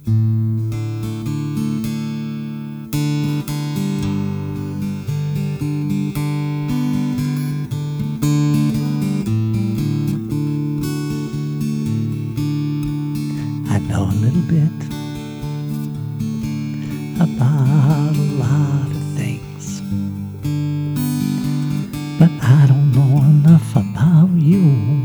I know a little bit about a lot of things, but I don't know enough about you.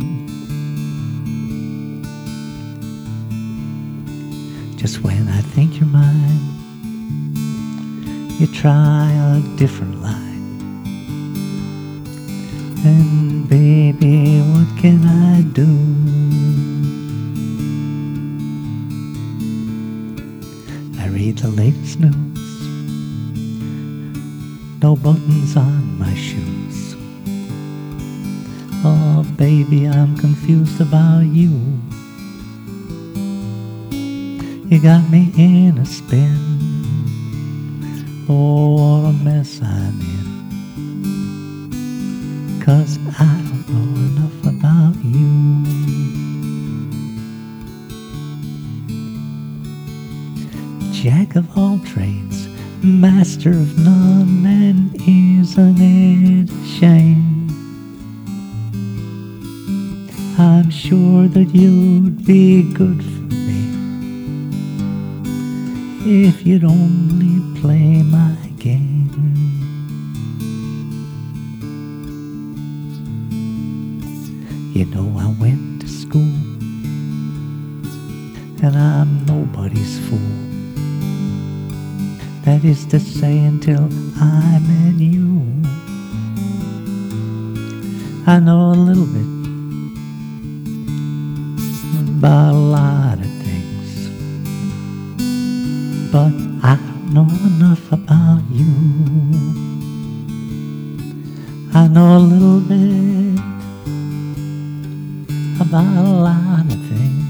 Just when I think you're mine, you try a different line. And baby, what can I do? I read the latest news, no buttons on my shoes. Oh baby, I'm confused about you. You got me in a spin. Oh, what a mess I'm in, 'cause I don't know enough about you. Jack of all trades, master of none, and isn't it a shame? I'm sure that you'd be good for me if you'd only play my game. You know I went to school, and I'm nobody's fool. That is to say, until I met you. I know a little bit about a lot of things, but I don't know enough about you. I know a little bit about a lot of things,